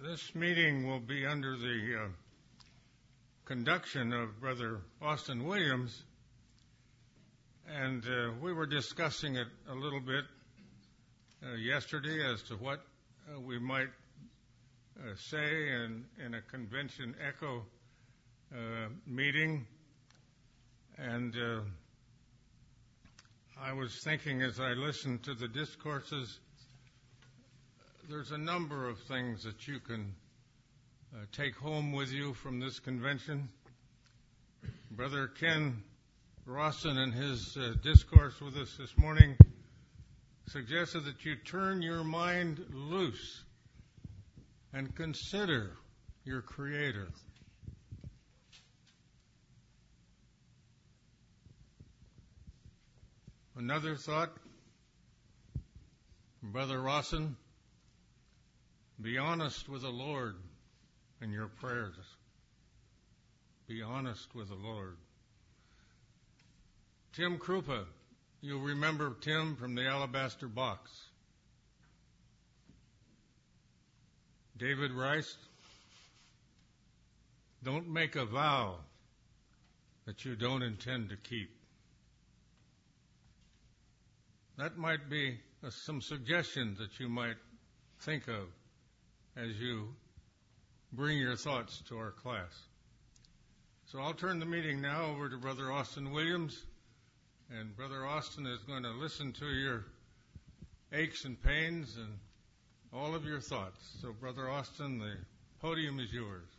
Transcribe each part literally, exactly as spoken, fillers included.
This meeting will be under the uh, conduction of Brother Austin Williams, and uh, we were discussing it a little bit uh, yesterday as to what uh, we might uh, say in, in a convention echo uh, meeting. And uh, I was thinking as I listened to the discourses, there's a number of things that you can uh, take home with you from this convention. Brother Ken Rawson, in his uh, discourse with us this morning, suggested that you turn your mind loose and consider your Creator. Another thought, Brother Rawson, be honest with the Lord in your prayers. Be honest with the Lord. Tim Krupa, you'll remember Tim from the Alabaster Box. David Rice, don't make a vow that you don't intend to keep. That might be uh, some suggestions that you might think of as you bring your thoughts to our class. So I'll turn the meeting now over to Brother Austin Williams, and Brother Austin is going to listen to your aches and pains and all of your thoughts. So Brother Austin, the podium is yours.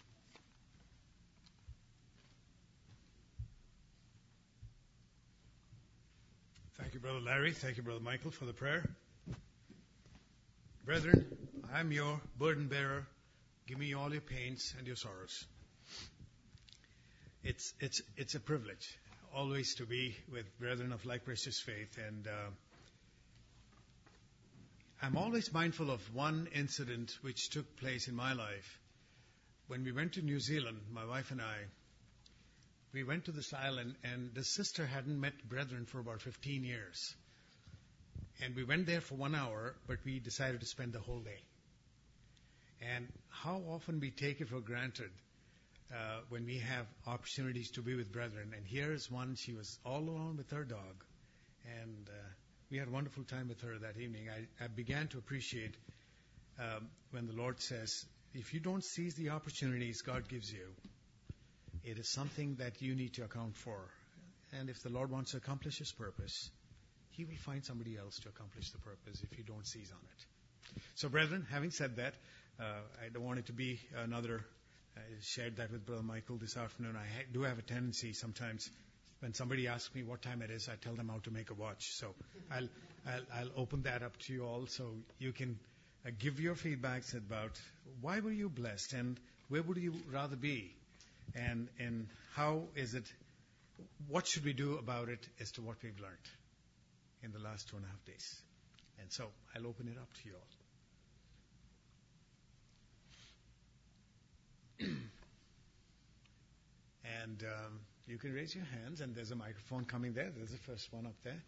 Thank you, Brother Larry. Thank you, Brother Michael, for the prayer. Brethren, I'm your burden bearer. Give me all your pains and your sorrows. It's it's it's a privilege always to be with brethren of like precious faith, and uh, I'm always mindful of one incident which took place in my life. When we went to New Zealand, my wife and I, we went to this island, and the sister hadn't met brethren for about fifteen years. And we went there for one hour, but we decided to spend the whole day. And how often we take it for granted uh, when we have opportunities to be with brethren. And here's one, she was all alone with her dog. And uh, we had a wonderful time with her that evening. I, I began to appreciate um, when the Lord says, if you don't seize the opportunities God gives you, it is something that you need to account for. And if the Lord wants to accomplish His purpose, He will find somebody else to accomplish the purpose if you don't seize on it. So, brethren, having said that, uh, I don't want it to be another, I shared that with Brother Michael this afternoon. I ha- do have a tendency sometimes when somebody asks me what time it is, I tell them how to make a watch. So I'll, I'll, I'll open that up to you all so you can uh, give your feedbacks about why were you blessed and where would you rather be? And, and how is it, what should we do about it as to what we've learned in the last two and a half days? And so I'll open it up to you all. And um, you can raise your hands, and there's a microphone coming there. There's the first one up there.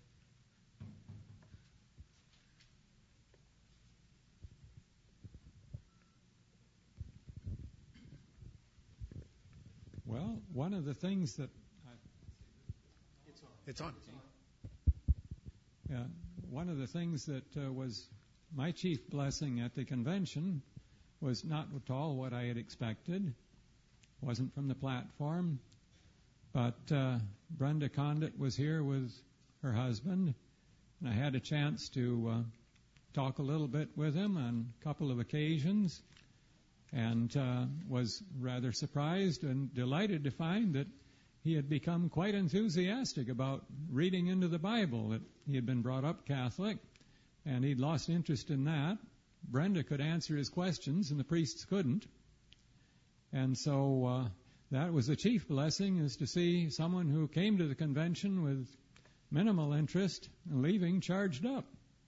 Well, one of the things that I, it's on. It's on. Yeah, one of the things that uh, was my chief blessing at the convention was not at all what I had expected. Wasn't from the platform, but uh, Brenda Condit was here with her husband, and I had a chance to uh, talk a little bit with him on a couple of occasions, and uh, was rather surprised and delighted to find that he had become quite enthusiastic about reading into the Bible, that he had been brought up Catholic, and he'd lost interest in that. Brenda could answer his questions, and the priests couldn't. And so uh, that was the chief blessing, is to see someone who came to the convention with minimal interest and leaving charged up.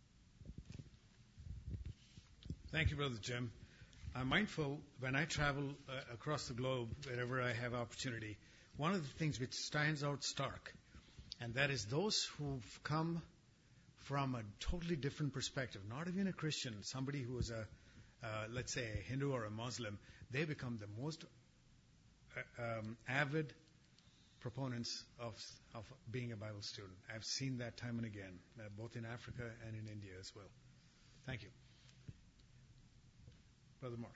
Thank you, Brother Jim. I'm mindful when I travel uh, across the globe, wherever I have opportunity, one of the things which stands out stark, and that is those who've come from a totally different perspective, not even a Christian, somebody who is a, uh, let's say a Hindu or a Muslim, they become the most uh, um, avid proponents of of being a Bible student. I've seen that time and again, uh, both in Africa and in India as well. Thank you. Brother Mark.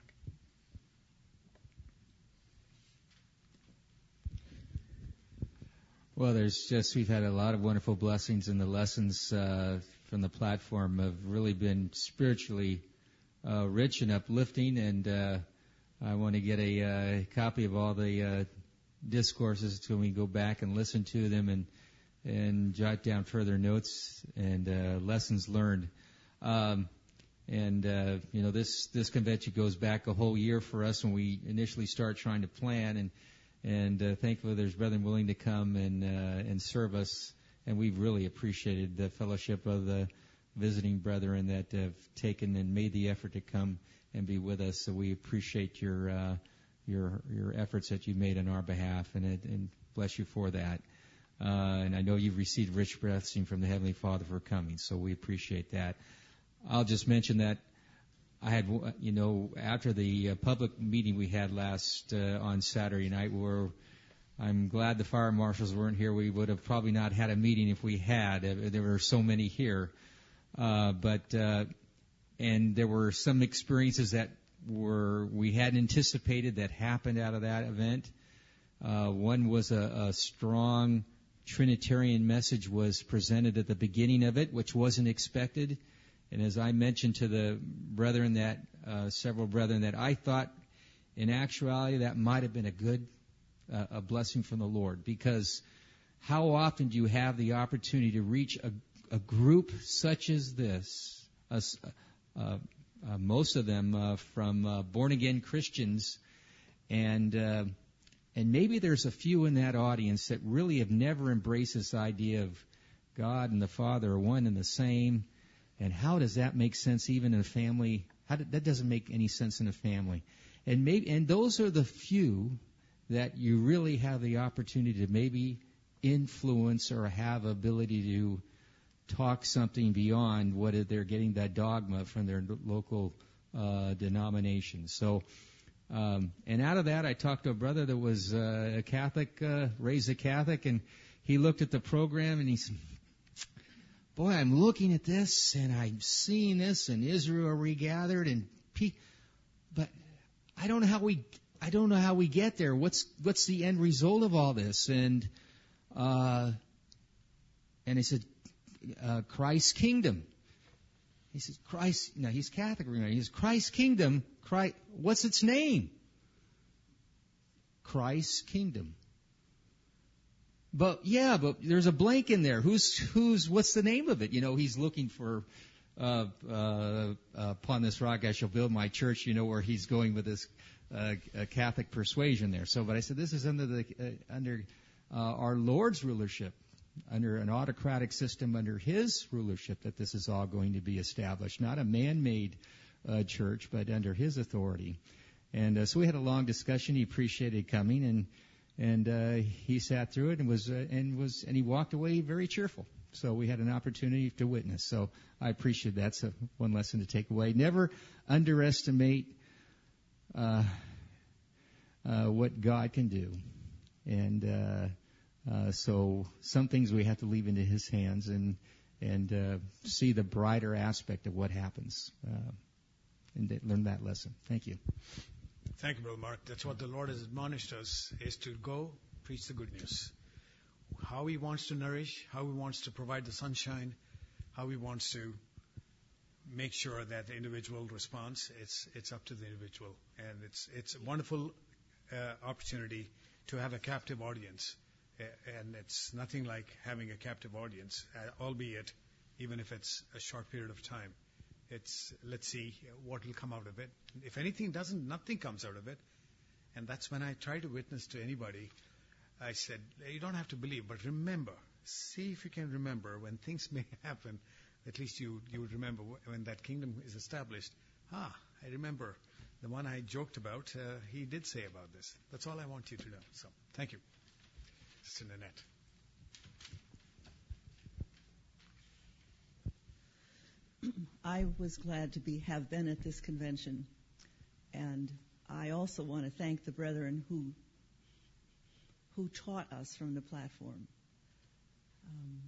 Well, there's just, we've had a lot of wonderful blessings, and the lessons uh, from the platform have really been spiritually uh, rich and uplifting, and uh, I want to get a uh, copy of all the uh, discourses so we go back and listen to them and and jot down further notes and uh, lessons learned. Um, and, uh, you know, this, this convention goes back a whole year for us when we initially start trying to plan, and And uh, thankfully, there's brethren willing to come and uh, and serve us, and we've really appreciated the fellowship of the visiting brethren that have taken and made the effort to come and be with us. So we appreciate your uh, your your efforts that you've made on our behalf, and it, and bless you for that. Uh, and I know you've received rich blessing from the Heavenly Father for coming, so we appreciate that. I'll just mention that I had, you know, after the uh, public meeting we had last uh, on Saturday night, where I'm glad the fire marshals weren't here. We would have probably not had a meeting if we had. There were so many here. Uh, but, uh, and there were some experiences that were, we hadn't anticipated that happened out of that event. Uh, one was a, a strong Trinitarian message was presented at the beginning of it, which wasn't expected. And as I mentioned to the brethren that, uh, several brethren, that I thought in actuality that might have been a good, uh, a blessing from the Lord. Because how often do you have the opportunity to reach a, a group such as this, uh, uh, uh, most of them uh, from uh, born-again Christians, and uh, and maybe there's a few in that audience that really have never embraced this idea of God and the Father are one and the same. And how does that make sense even in a family? How do, that doesn't make any sense in a family. And maybe, and those are the few that you really have the opportunity to maybe influence or have ability to talk something beyond what they're getting that dogma from their local uh, denomination. So, um, and out of that, I talked to a brother that was uh, a Catholic, uh, raised a Catholic, and he looked at the program and he said, boy, I'm looking at this, and I'm seeing this, and Israel regathered, and pe- but I don't know how we, I don't know how we get there. What's what's the end result of all this? And uh, and I said, uh, Christ's kingdom. He says, Christ. No, he's Catholic. Remember, he says, Christ's kingdom. Christ. What's its name? Christ's kingdom. But yeah, but there's a blank in there. Who's who's what's the name of it? You know, he's looking for uh, uh, upon this rock I shall build my church. You know, where he's going with this uh, Catholic persuasion there. So, but I said this is under the uh, under uh, our Lord's rulership, under an autocratic system, under His rulership, that this is all going to be established. Not a man-made uh, church, but under His authority. And uh, so we had a long discussion. He appreciated coming, and. And uh, he sat through it and was uh, and was and he walked away very cheerful. So we had an opportunity to witness. So I appreciate that. So one lesson to take away: never underestimate uh, uh, what God can do. And uh, uh, so some things we have to leave into His hands and and uh, see the brighter aspect of what happens uh, and learn that lesson. Thank you. Thank you, Brother Mark. That's what the Lord has admonished us, is to go preach the good news. How He wants to nourish, how He wants to provide the sunshine, how He wants to make sure that the individual responds, it's it's up to the individual. And it's it's a wonderful uh, opportunity to have a captive audience. Uh, and it's nothing like having a captive audience, uh, albeit even if it's a short period of time. It's, let's see what will come out of it. If anything doesn't, nothing comes out of it. And that's when I try to witness to anybody. I said, you don't have to believe, but remember. See if you can remember when things may happen. At least you you would remember when that kingdom is established. Ah, I remember the one I joked about. Uh, he did say about this. That's all I want you to know. So, thank you, Sister Nanette. I was glad to be have been at this convention And I also want to thank the brethren who who taught us from the platform. Um,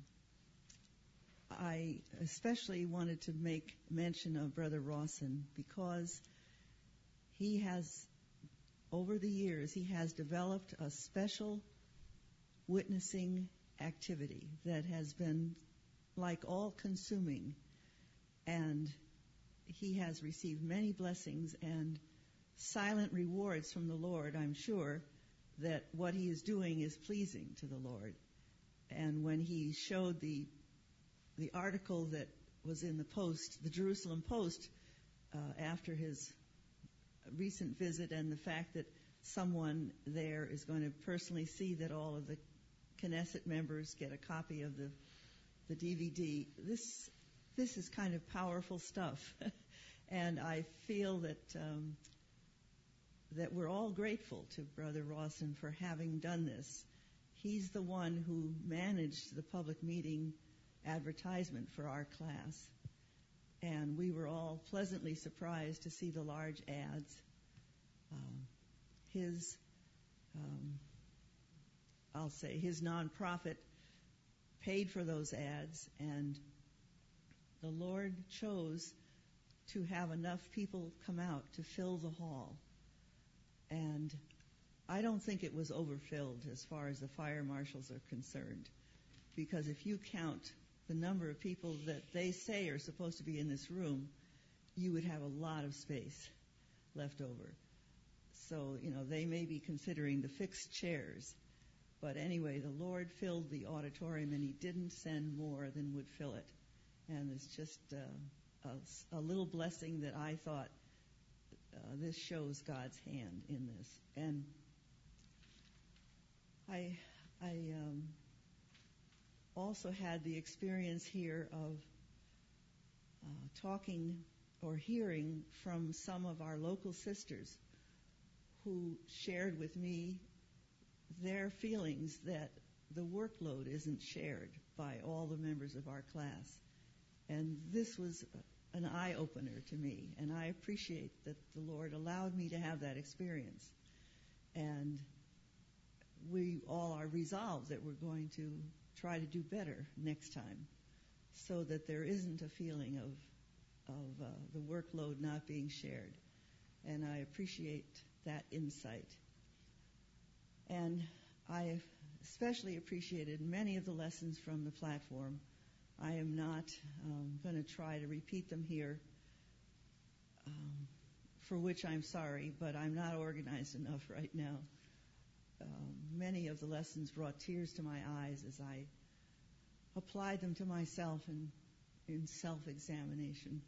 I especially wanted to make mention of Brother Rawson because he has, over the years, he has developed a special witnessing activity that has been like all-consuming, and he has received many blessings and silent rewards from the Lord, I'm sure, that what he is doing is pleasing to the Lord. And when he showed the the article that was in the Post, the Jerusalem Post, uh, after his recent visit, and the fact that someone there is going to personally see that all of the Knesset members get a copy of the the D V D, this this is kind of powerful stuff. And I feel that um, that we're all grateful to Brother Rawson for having done this. He's the one who managed the public meeting advertisement for our class, and we were all pleasantly surprised to see the large ads. Um, his, um, I'll say, his nonprofit paid for those ads, and the Lord chose to have enough people come out to fill the hall. And I don't think it was overfilled as far as the fire marshals are concerned, because if you count the number of people that they say are supposed to be in this room, you would have a lot of space left over. So, you know, they may be considering the fixed chairs. But anyway, the Lord filled the auditorium, and he didn't send more than would fill it. And it's just uh, a, a little blessing that I thought uh, this shows God's hand in this. And I, I um, also had the experience here of uh, talking or hearing from some of our local sisters who shared with me their feelings that the workload isn't shared by all the members of our class. And this was an eye-opener to me, and I appreciate that the Lord allowed me to have that experience. And we all are resolved that we're going to try to do better next time, so that there isn't a feeling of, of uh, the workload not being shared. And I appreciate that insight. And I especially appreciated many of the lessons from the platform. I am not um, going to try to repeat them here, um, for which I'm sorry, but I'm not organized enough right now. Um, many of the lessons brought tears to my eyes as I applied them to myself in, in self-examination.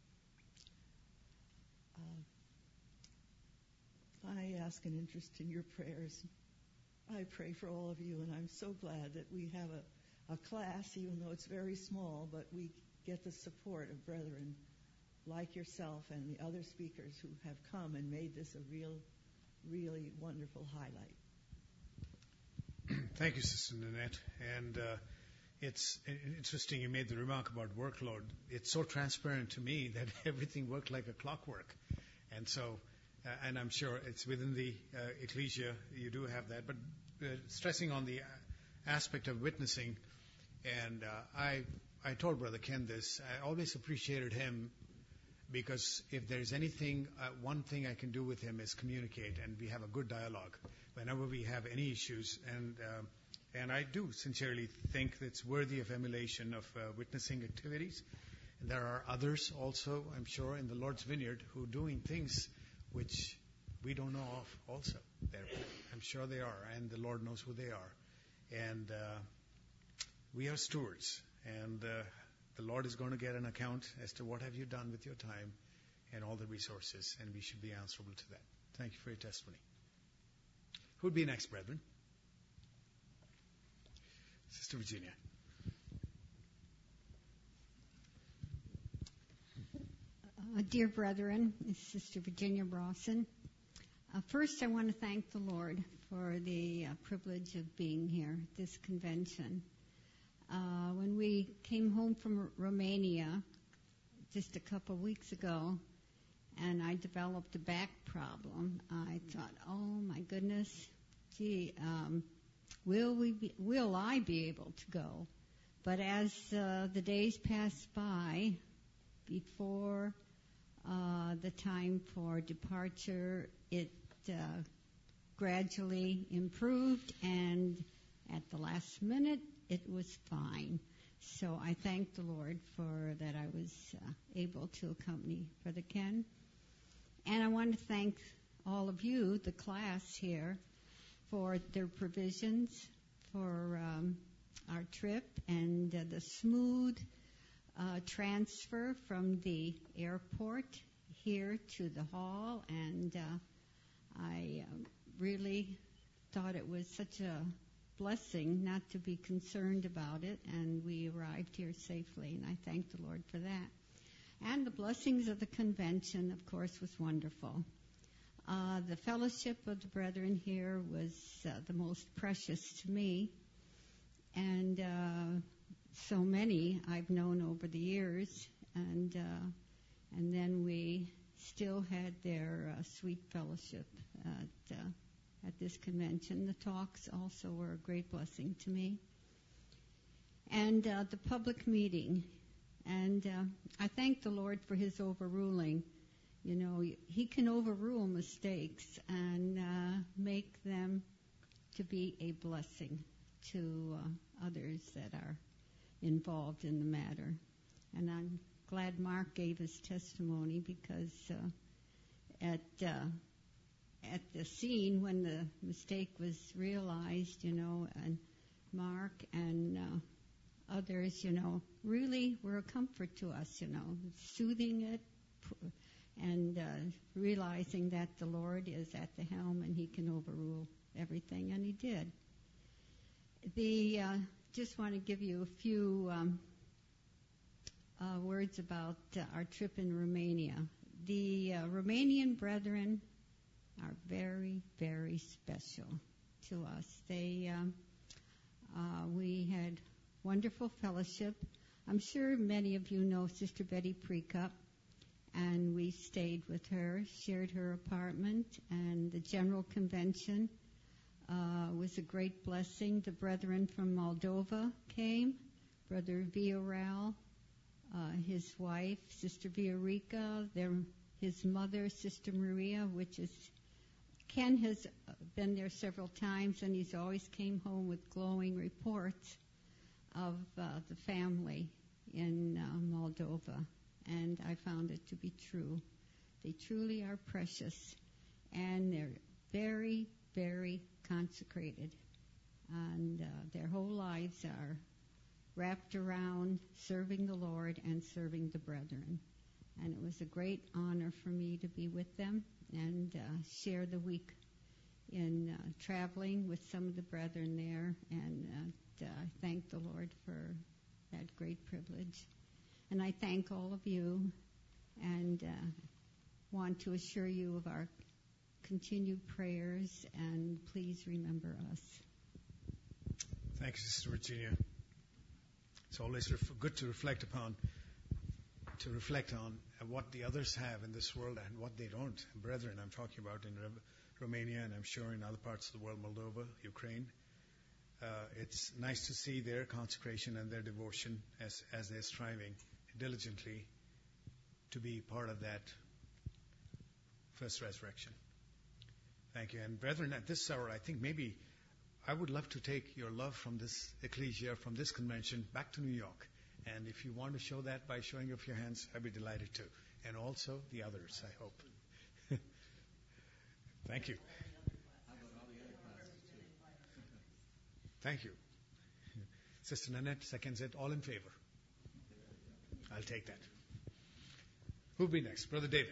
Uh, I ask an interest in your prayers. I pray for all of you, and I'm so glad that we have a, a class, even though it's very small, but we get the support of brethren like yourself and the other speakers who have come and made this a real, really wonderful highlight. Thank you, Sister Nanette. And uh, it's interesting you made the remark about workload. It's so transparent to me that everything worked like a clockwork. And so, uh, and I'm sure it's within the uh, ecclesia, you do have that. But uh, stressing on the aspect of witnessing, and uh, I, I told Brother Ken this, I always appreciated him, because if there's anything, uh, one thing I can do with him is communicate, and we have a good dialogue whenever we have any issues. And uh, and I do sincerely think that it's worthy of emulation of uh, witnessing activities. And there are others also, I'm sure, in the Lord's vineyard who are doing things which we don't know of also. They're, I'm sure they are, and the Lord knows who they are. And uh, we are stewards, and uh, the Lord is going to get an account as to what have you done with your time and all the resources, and we should be answerable to that. Thank you for your testimony. Who would be next, brethren? Sister Virginia. Uh, dear brethren, this is Sister Virginia Rawson. Uh, first, I want to thank the Lord for the uh, privilege of being here at this convention. Uh, when we came home from R- Romania just a couple of weeks ago, and I developed a back problem. I thought, oh my goodness, gee, um, will we be, will I be able to go? But as uh, the days passed by, before uh, the time for departure, it uh, gradually improved, and at the last minute, it was fine. So I thank the Lord for that I was uh, able to accompany Brother Ken. And I want to thank all of you, the class here, for their provisions for um, our trip and uh, the smooth uh, transfer from the airport here to the hall. And uh, I uh, really thought it was such a blessing not to be concerned about it, and we arrived here safely, and I thank the Lord for that. And the blessings of the convention, of course, was wonderful. Uh, the fellowship of the brethren here was uh, the most precious to me, and uh, so many I've known over the years, and uh, and then we still had their uh, sweet fellowship at uh, at this convention. The talks also were a great blessing to me. And uh, the public meeting. And uh, I thank the Lord for his overruling. You know, he can overrule mistakes and uh, make them to be a blessing to uh, others that are involved in the matter. And I'm glad Mark gave his testimony, because uh, at uh, at the scene when the mistake was realized, you know, and Mark and uh, others, you know, really were a comfort to us, you know, soothing it and uh, realizing that the Lord is at the helm and he can overrule everything, and he did. The uh, just want to give you a few um, uh, words about uh, our trip in Romania. The uh, Romanian brethren are very, very special to us. They, um, uh, we had wonderful fellowship. I'm sure many of you know Sister Betty Precup, and we stayed with her, shared her apartment, and the General Convention uh, was a great blessing. The brethren from Moldova came, Brother Vioral, uh, his wife, Sister Viorica, their, his mother, Sister Maria, which is Ken has been there several times, and he's always came home with glowing reports of uh, the family in uh, Moldova, and I found it to be true. They truly are precious, and they're very, very consecrated, and uh, their whole lives are wrapped around serving the Lord and serving the brethren. And it was a great honor for me to be with them and uh, share the week in uh, traveling with some of the brethren there. And uh, I thank the Lord for that great privilege. And I thank all of you, and uh, want to assure you of our continued prayers, and please remember us. Thank you, Sister Virginia. It's always ref- good to reflect upon, to reflect on what the others have in this world and what they don't. Brethren, I'm talking about in Re- Romania, and I'm sure in other parts of the world, Moldova, Ukraine. Uh, it's nice to see their consecration and their devotion as, as they're striving diligently to be part of that first resurrection. Thank you. And brethren, at this hour, I think maybe I would love to take your love from this ecclesia, from this convention, back to New York. And if you want to show that by showing of your hands, I'd be delighted to. And also the others, I hope. Thank you. Thank you. Sister Nanette seconds it. All in favor? I'll take that. Who'll be next? Brother David.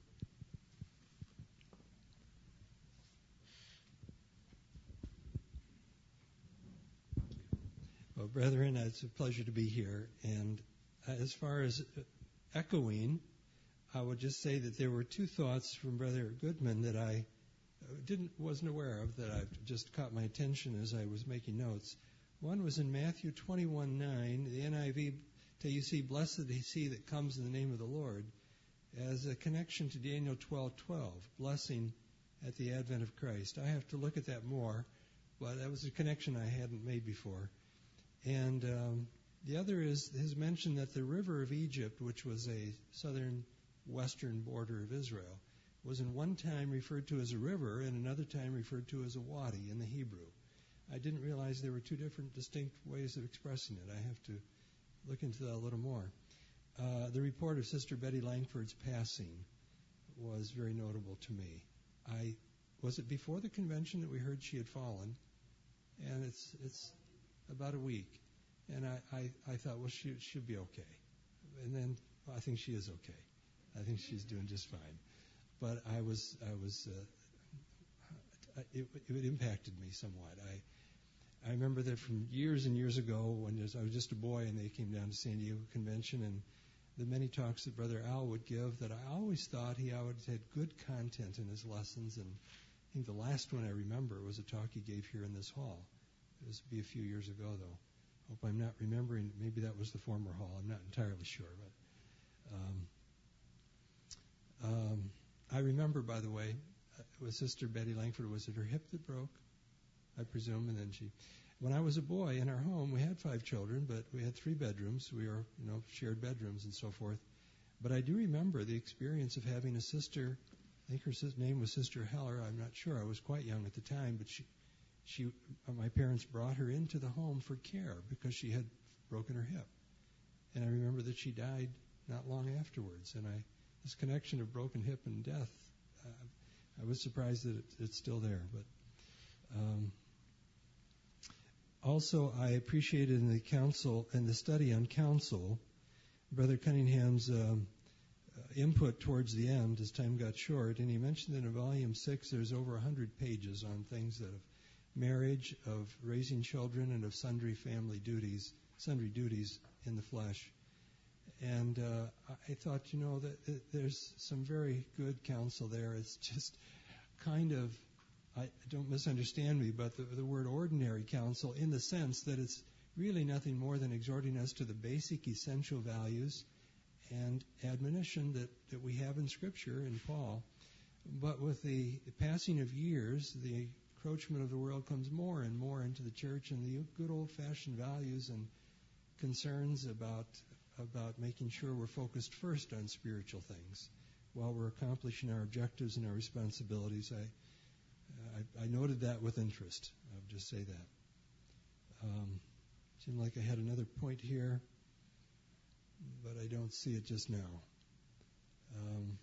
Well, brethren, it's a pleasure to be here. And as far as echoing, I would just say that there were two thoughts from Brother Goodman that I didn't wasn't aware of, that I've just caught my attention as I was making notes. One was in Matthew twenty-one nine, the N I V, till you see, blessed is he that comes in the name of the Lord. as a connection to Daniel twelve twelve, blessing at the advent of Christ. I have to look at that more, but that was a connection I hadn't made before. And um, the other is his mention that the river of Egypt, which was a southern western border of Israel, was in one time referred to as a river and another time referred to as a wadi in the Hebrew. I didn't realize there were two different distinct ways of expressing it. I have to look into that a little more. Uh, the report of Sister Betty Langford's passing was very notable to me. I was it before the convention that we heard she had fallen, and it's it's about a week, and I, I, I thought, well, she should be okay, and then well, I think she is okay. I think she's doing just fine. But I was, I was, uh, it, it impacted me somewhat. I, I remember that from years and years ago when I was just a boy and they came down to San Diego Convention, and the many talks that Brother Al would give, that I always thought he always had good content in his lessons. And I think the last one I remember was a talk he gave here in this hall. It was be a few years ago, though. Hope I'm not remembering. Maybe that was the former hall. I'm not entirely sure, but. Um, um, I remember, by the way, uh, with Sister Betty Langford, was it her hip that broke? I presume, and then she. When I was a boy in our home, we had five children, but we had three bedrooms. We were, you know, shared bedrooms and so forth. But I do remember the experience of having a sister. I think her name was Sister Heller. I'm not sure. I was quite young at the time, but she, she, uh, my parents brought her into the home for care because she had broken her hip, and I remember that she died not long afterwards. And I. This connection of broken hip and death, uh, I was surprised that it, it's still there. But um, also, I appreciated in the council and the study on counsel, Brother Cunningham's um, uh, input towards the end as time got short. And he mentioned that in volume six, there's over one hundred pages on things that of marriage, of raising children, and of sundry family duties, sundry duties in the flesh. And uh, I thought, you know, that, that there's some very good counsel there. It's just kind of, I don't misunderstand me, but the, the word ordinary counsel in the sense that it's really nothing more than exhorting us to the basic essential values and admonition that, that we have in Scripture in Paul. But with the passing of years, the encroachment of the world comes more and more into the church, and the good old-fashioned values and concerns about about making sure we're focused first on spiritual things while we're accomplishing our objectives and our responsibilities. I, I, I noted that with interest. I would just say that. Um, seemed like I had another point here, but I don't see it just now. Um,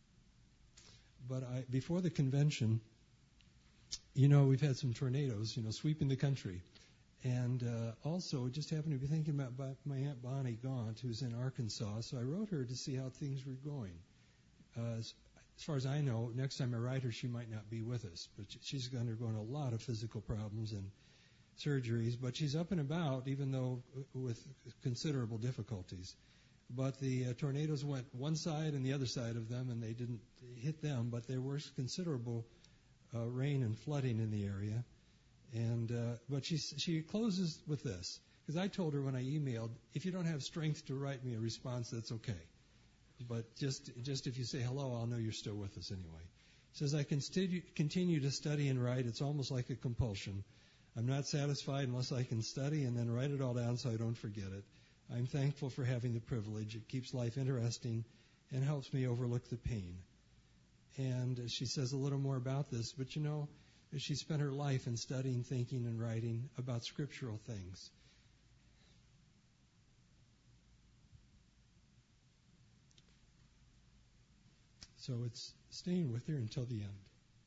but I, before the convention, you know, we've had some tornadoes, you know, sweeping the country. And uh, also, just happened to be thinking about, about my Aunt Bonnie Gaunt, who's in Arkansas. So I wrote her to see how things were going. Uh, as, as far as I know, next time I write her, she might not be with us. But she's undergoing a lot of physical problems and surgeries. But she's up and about, even though with considerable difficulties. But the uh, tornadoes went one side and the other side of them, and they didn't hit them. But there was considerable uh, rain and flooding in the area. And uh, but she she closes with this, because I told her when I emailed, if you don't have strength to write me a response, that's okay. But just just if you say hello, I'll know you're still with us anyway. She says, I continue, continue to study and write. It's almost like a compulsion. I'm not satisfied unless I can study and then write it all down so I don't forget it. I'm thankful for having the privilege. It keeps life interesting and helps me overlook the pain. And she says a little more about this, but you know, she spent her life in studying, thinking, and writing about scriptural things. So it's staying with her until the end.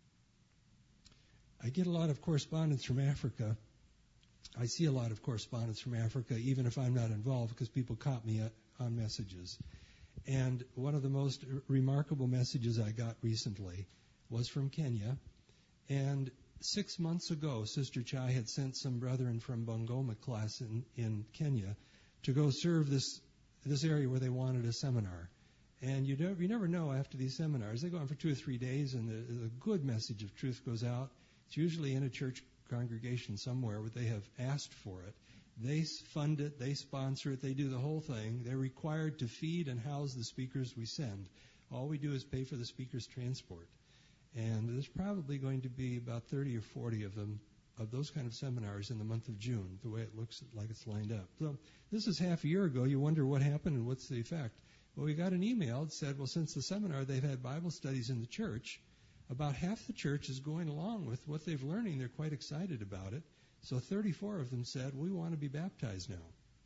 I get a lot of correspondence from Africa. I see a lot of correspondence from Africa, even if I'm not involved, because people caught me on messages. And one of the most remarkable messages I got recently was from Kenya. And six months ago, Sister Chai had sent some brethren from Bungoma class in, in Kenya to go serve this this area where they wanted a seminar. And you, don't, you never know after these seminars. They go on for two or three days, and the, the good message of truth goes out. It's usually in a church congregation somewhere where they have asked for it. They fund it. They sponsor it. They do the whole thing. They're required to feed and house the speakers we send. All we do is pay for the speaker's transport. And there's probably going to be about thirty or forty of them, of those kind of seminars in the month of June, the way it looks like it's lined up. So this is half a year ago. You wonder what happened and what's the effect. Well, we got an email that said, well, since the seminar, they've had Bible studies in the church. About half the church is going along with what they've learning. They're quite excited about it. So thirty-four of them said, we want to be baptized now.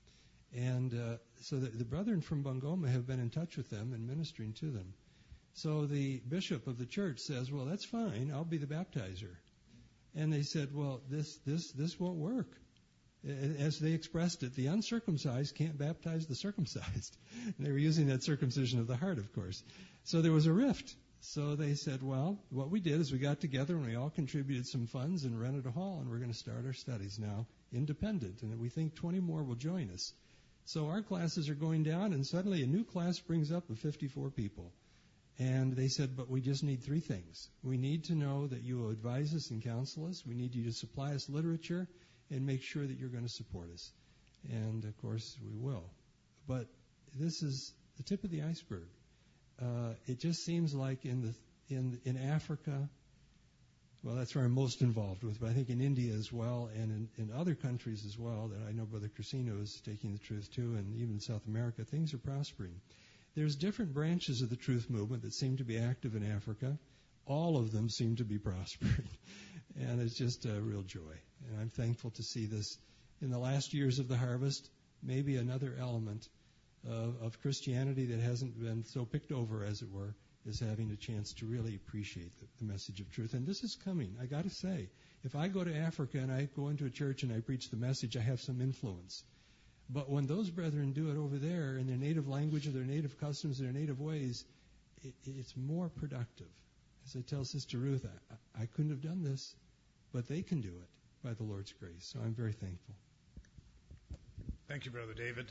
And uh, so the, the brethren from Bungoma have been in touch with them and ministering to them. So the bishop of the church says, well, that's fine. I'll be the baptizer. And they said, well, this, this, this won't work. As they expressed it, the uncircumcised can't baptize the circumcised. And they were using that circumcision of the heart, of course. So there was a rift. So they said, well, what we did is we got together and we all contributed some funds and rented a hall, and we're going to start our studies now independent. And we think twenty more will join us. So our classes are going down, and suddenly a new class brings up of fifty-four people. And they said, but we just need three things. We need to know that you will advise us and counsel us. We need you to supply us literature and make sure that you're going to support us. And, of course, we will. But this is the tip of the iceberg. Uh, it just seems like in the in in Africa, well, that's where I'm most involved with, but I think in India as well and in, in other countries as well, that I know Brother Crisino is taking the truth to, and even in South America, things are prospering. There's different branches of the truth movement that seem to be active in Africa. All of them seem to be prospering. And it's just a real joy. And I'm thankful to see this in the last years of the harvest, maybe another element of, of Christianity that hasn't been so picked over, as it were, is having a chance to really appreciate the, the message of truth. And this is coming. I got to say, if I go to Africa and I go into a church and I preach the message, I have some influence. But when those brethren do it over there in their native language or their native customs, their native ways, it, it's more productive. As I tell Sister Ruth, I, I couldn't have done this, but they can do it by the Lord's grace. So I'm very thankful. Thank you, Brother David.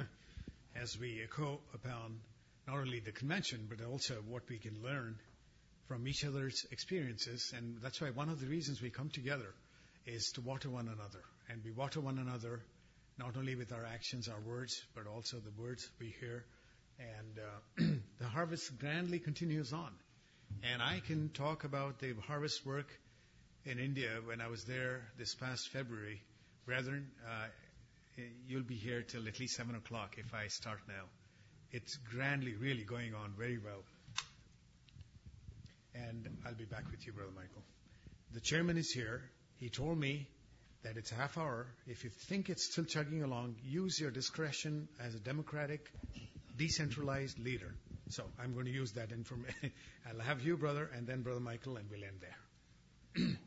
As we echo upon not only the convention, but also what we can learn from each other's experiences, and that's why one of the reasons we come together is to water one another. And we water one another not only with our actions, our words, but also the words we hear. And uh, the harvest grandly continues on. And I can talk about the harvest work in India when I was there this past February. Brethren, uh, you'll be here till at least seven o'clock if I start now. It's grandly really going on very well. And I'll be back with you, Brother Michael. The chairman is here. He told me that it's a half hour. If you think it's still chugging along, use your discretion as a democratic, decentralized leader. So I'm going to use that information. I'll have you, brother, and then Brother Michael, and we'll end there.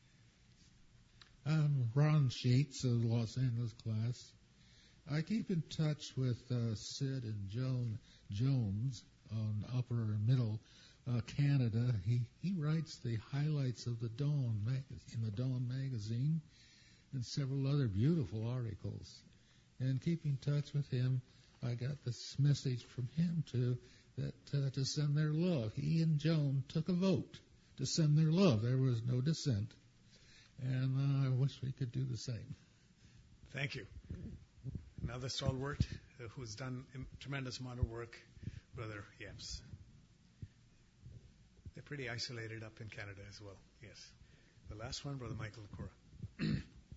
I'm Ron Sheets of the Los Angeles class. I keep in touch with uh, Sid and Joan Jones on Upper and Middle uh, Canada. He he writes the highlights of the Dawn mag- in the Dawn magazine and several other beautiful articles. And keep in touch with him. I got this message from him too, that uh, to send their love. He and Joan took a vote to send their love. There was no dissent. And uh, I wish we could do the same. Thank you. Another stalwart uh, who's done a tremendous amount of work, Brother Yeps. They're pretty isolated up in Canada as well, yes. The last one, Brother Michael Cora.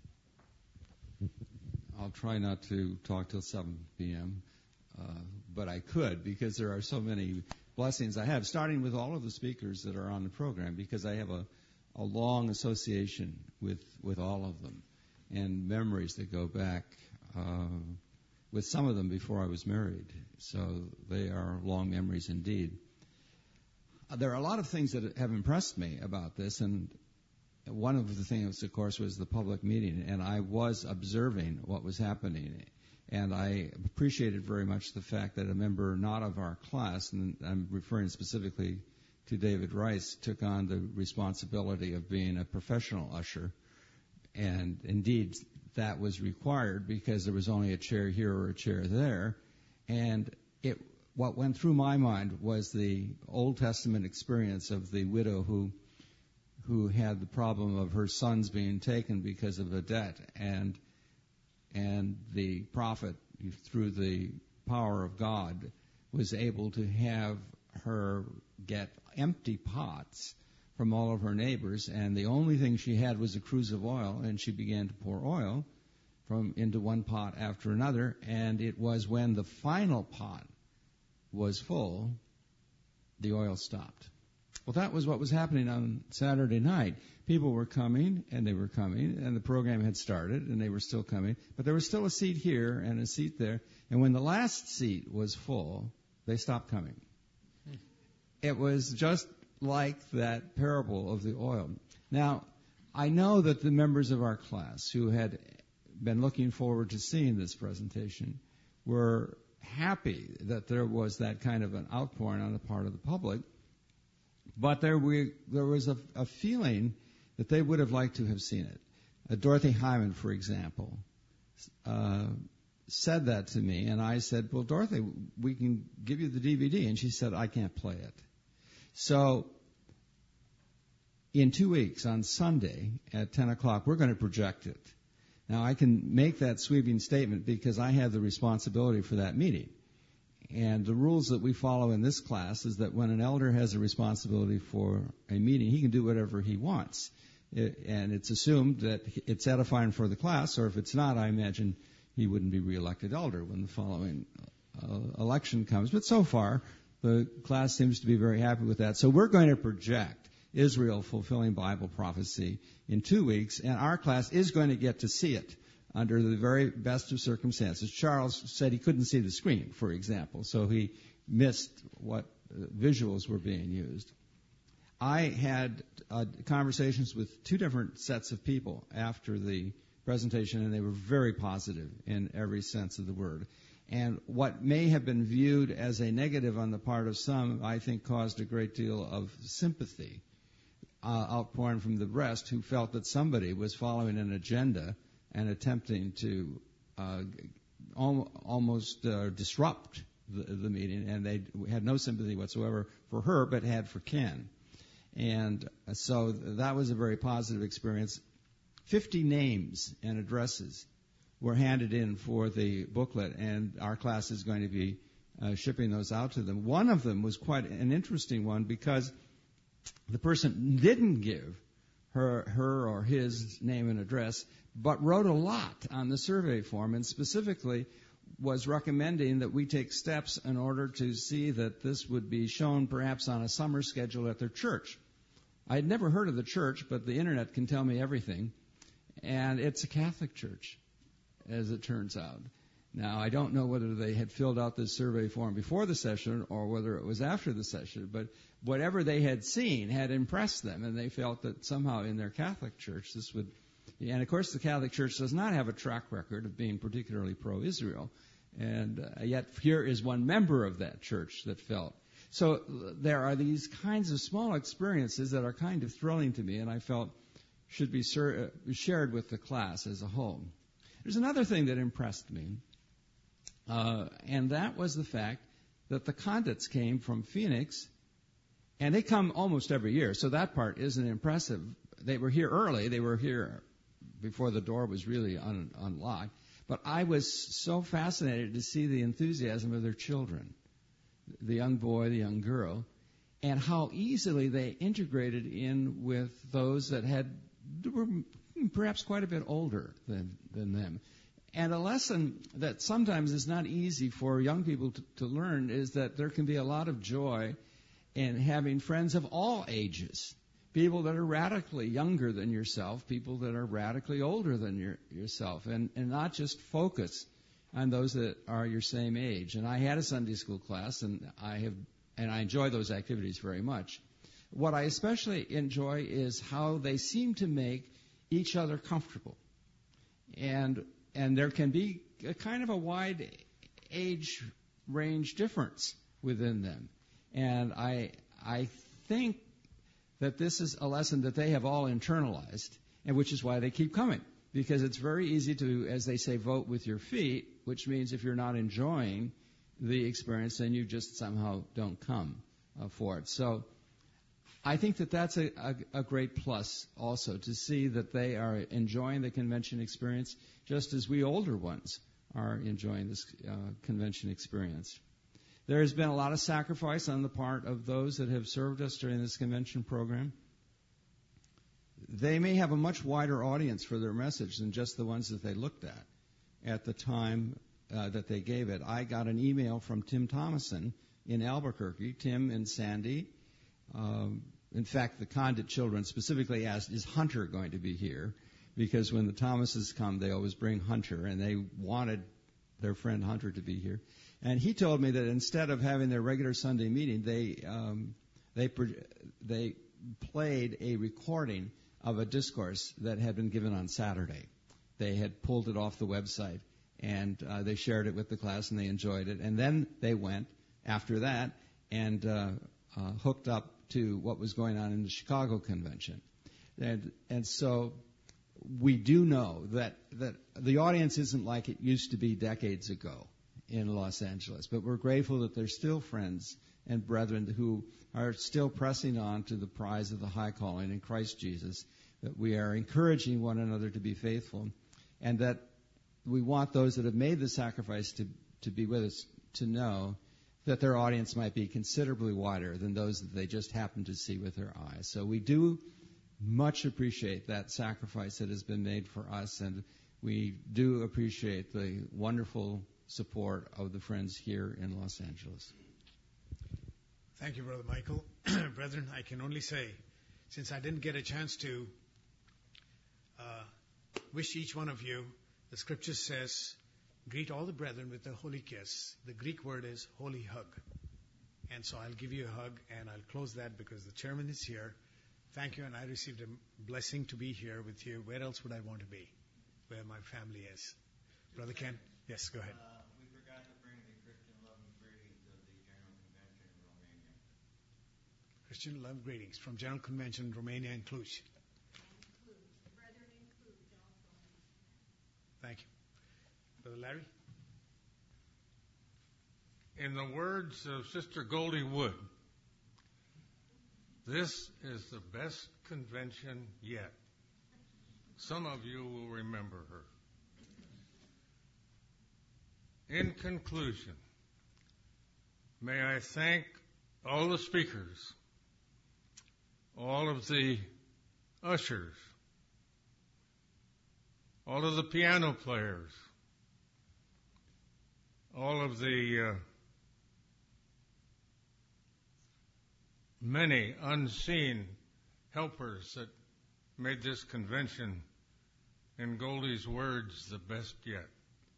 I'll try not to talk till seven p.m., uh, but I could because there are so many blessings I have, starting with all of the speakers that are on the program, because I have a, a long association with, with all of them and memories that go back uh, with some of them before I was married. So they are long memories indeed. Uh, there are a lot of things that have impressed me about this, and one of the things, of course, was the public meeting, and I was observing what was happening. And I appreciated very much the fact that a member not of our class, and I'm referring specifically to David Rice, took on the responsibility of being a professional usher. And indeed, that was required because there was only a chair here or a chair there. And it, what went through my mind was the Old Testament experience of the widow who who had the problem of her sons being taken because of a debt, and and the prophet, through the power of God, was able to have her get empty pots from all of her neighbors, and the only thing she had was a cruse of oil, and she began to pour oil from into one pot after another, and it was when the final pot was full, the oil stopped. Well, that was what was happening on Saturday night. People were coming, and they were coming, and the program had started, and they were still coming, but there was still a seat here and a seat there, and when the last seat was full, they stopped coming. It was just like that parable of the oil. Now, I know that the members of our class who had been looking forward to seeing this presentation were happy that there was that kind of an outpouring on the part of the public, but there, we, there was a, a feeling that they would have liked to have seen it. Uh, Dorothy Hyman, for example, uh, said that to me, and I said, well, Dorothy, we can give you the D V D. And she said, I can't play it. So in two weeks, on Sunday at ten o'clock, we're going to project it. Now, I can make that sweeping statement because I have the responsibility for that meeting. And the rules that we follow in this class is that when an elder has a responsibility for a meeting, he can do whatever he wants. It, and it's assumed that it's edifying for the class, or if it's not, I imagine he wouldn't be reelected elder when the following uh, election comes. But so far, the class seems to be very happy with that. So we're going to project Israel Fulfilling Bible Prophecy in two weeks, and our class is going to get to see it under the very best of circumstances. Charles said he couldn't see the screen, for example, so he missed what uh, visuals were being used. I had uh, conversations with two different sets of people after the presentation, and they were very positive in every sense of the word. And what may have been viewed as a negative on the part of some, I think, caused a great deal of sympathy uh, outpouring from the rest, who felt that somebody was following an agenda and attempting to uh, al- almost uh, disrupt the, the meeting, and they had no sympathy whatsoever for her, but had for Ken. And so that was a very positive experience. Fifty names and addresses were handed in for the booklet, and our class is going to be uh, shipping those out to them. One of them was quite an interesting one because the person didn't give her, her or his name and address, but wrote a lot on the survey form, and specifically was recommending that we take steps in order to see that this would be shown perhaps on a summer schedule at their church. I had never heard of the church, but the internet can tell me everything, and it's a Catholic church, as it turns out. Now, I don't know whether they had filled out this survey form before the session or whether it was after the session, but whatever they had seen had impressed them, and they felt that somehow in their Catholic church this would... And, of course, the Catholic Church does not have a track record of being particularly pro-Israel, and uh, yet here is one member of that church that felt. So there are these kinds of small experiences that are kind of thrilling to me, and I felt should be sur- uh, shared with the class as a whole. There's another thing that impressed me, uh, and that was the fact that the Condits came from Phoenix, and they come almost every year, so that part isn't impressive. They were here early. They were here before the door was really un- unlocked. But I was so fascinated to see the enthusiasm of their children, the young boy, the young girl, and how easily they integrated in with those that had were perhaps quite a bit older than, than them. And a lesson that sometimes is not easy for young people to, to learn is that there can be a lot of joy in having friends of all ages, people that are radically younger than yourself, people that are radically older than your, yourself, and, and not just focus on those that are your same age. And I had a Sunday school class, and I have, and I enjoy those activities very much. What I especially enjoy is how they seem to make each other comfortable. And and there can be a kind of a wide age range difference within them. And I I think that this is a lesson that they have all internalized, and which is why they keep coming. Because it's very easy to, as they say, vote with your feet, which means if you're not enjoying the experience, then you just somehow don't come uh, for it. So I think that that's a, a, a great plus also, to see that they are enjoying the convention experience just as we older ones are enjoying this uh, convention experience. There has been a lot of sacrifice on the part of those that have served us during this convention program. They may have a much wider audience for their message than just the ones that they looked at at the time uh, that they gave it. I got an email from Tim Thomason in Albuquerque. Tim and Sandy. Um, in fact, the Condit children specifically asked, is Hunter going to be here? Because when the Thomases come, they always bring Hunter, and they wanted their friend Hunter to be here. And he told me that instead of having their regular Sunday meeting, they um, they they played a recording of a discourse that had been given on Saturday. They had pulled it off the website, and uh, they shared it with the class, and they enjoyed it. And then they went after that and uh, uh, hooked up to what was going on in the Chicago convention. And and so we do know that that the audience isn't like it used to be decades ago in Los Angeles, but we're grateful that there's still friends and brethren who are still pressing on to the prize of the high calling in Christ Jesus, that we are encouraging one another to be faithful, and that we want those that have made the sacrifice to, to be with us to know that their audience might be considerably wider than those that they just happen to see with their eyes. So we do much appreciate that sacrifice that has been made for us, and we do appreciate the wonderful support of the friends here in Los Angeles. Thank you, Brother Michael. Brethren, I can only say, since I didn't get a chance to uh, wish each one of you, the scripture says, greet all the brethren with a holy kiss. The Greek word is holy hug. And so I'll give you a hug, and I'll close that because the chairman is here. Thank you, and I received a blessing to be here with you. Where else would I want to be? Where my family is. Brother Ken? Yes, go ahead. Uh, we forgot to bring the Christian love and greetings of the General Convention in Romania. Christian love greetings from General Convention, Romania and Cluj. Brethren in Cluj also. Thank you. Brother Larry? In the words of Sister Goldie Wood, this is the best convention yet. Some of you will remember her. In conclusion, may I thank all the speakers, all of the ushers, all of the piano players, all of the uh, many unseen helpers that made this convention, in Goldie's words, the best yet.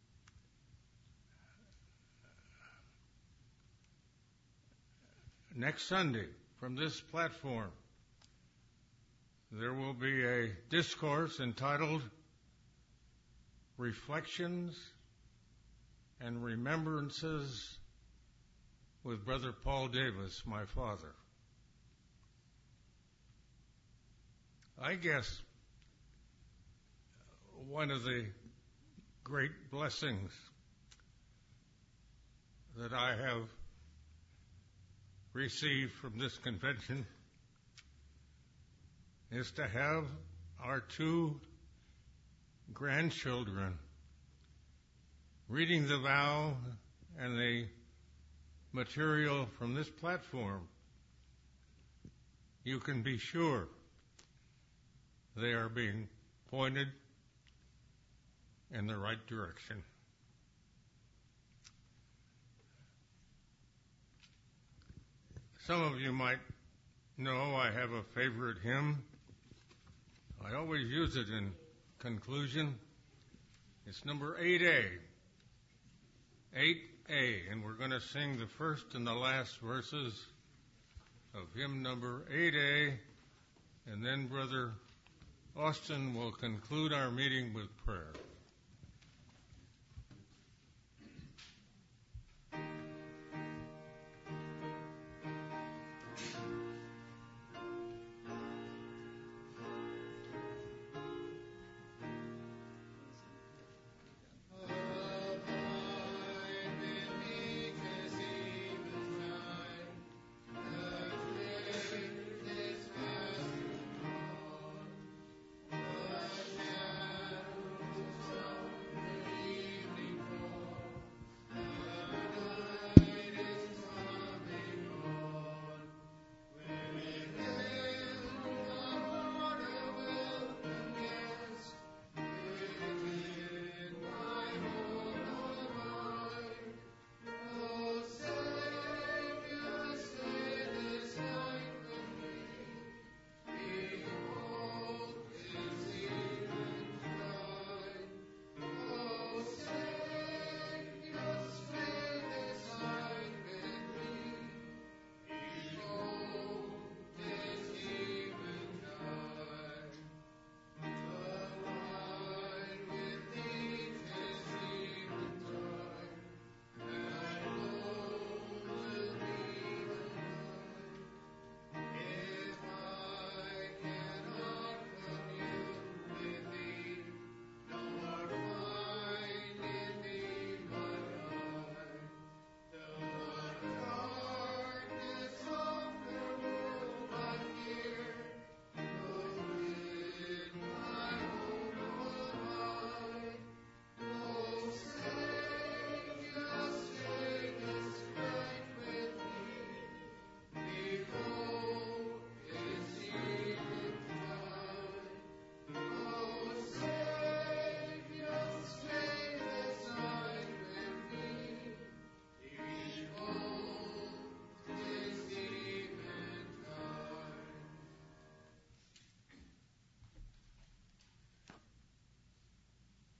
Next Sunday, from this platform, there will be a discourse entitled Reflections and Remembrances with Brother Paul Davis, my father. I guess one of the great blessings that I have received from this convention is to have our two grandchildren reading the vow and the material from this platform. You can be sure they are being pointed in the right direction. Some of you might know I have a favorite hymn. I always use it in conclusion. It's number eight A. eight A, and we're going to sing the first and the last verses of hymn number eight A, and then Brother Austin will conclude our meeting with prayer. Thank you.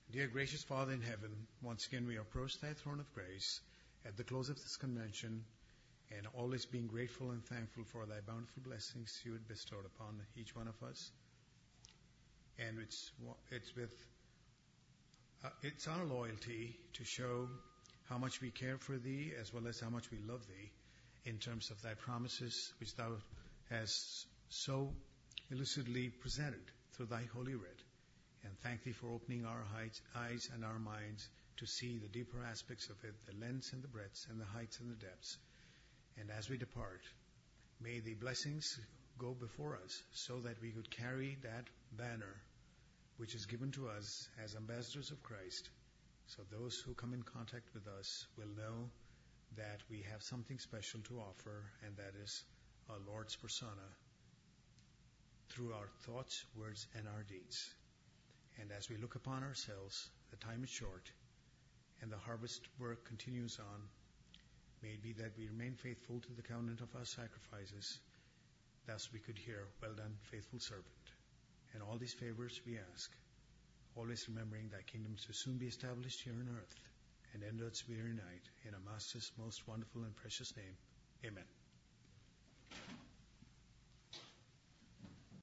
Dear gracious Father in heaven, once again we approach thy throne of grace at the close of this convention, and always being grateful and thankful for thy bountiful blessings you had bestowed upon each one of us. And it's it's with uh, it's our loyalty to show how much we care for thee as well as how much we love thee in terms of thy promises which thou hast so elucidly presented through thy holy writ. And thank thee for opening our eyes and our minds to see the deeper aspects of it, the lengths and the breadths and the heights and the depths. And as we depart, may the blessings go before us so that we could carry that banner which is given to us as ambassadors of Christ. So those who come in contact with us will know that we have something special to offer, and that is our Lord's persona through our thoughts, words, and our deeds. And as we look upon ourselves, the time is short, and the harvest work continues on. May it be that we remain faithful to the covenant of our sacrifices. Thus we could hear, well done, faithful servant. And all these favors we ask, always remembering thy kingdom to soon be established here on earth, and end its weary night, in our Master's most wonderful and precious name. Amen.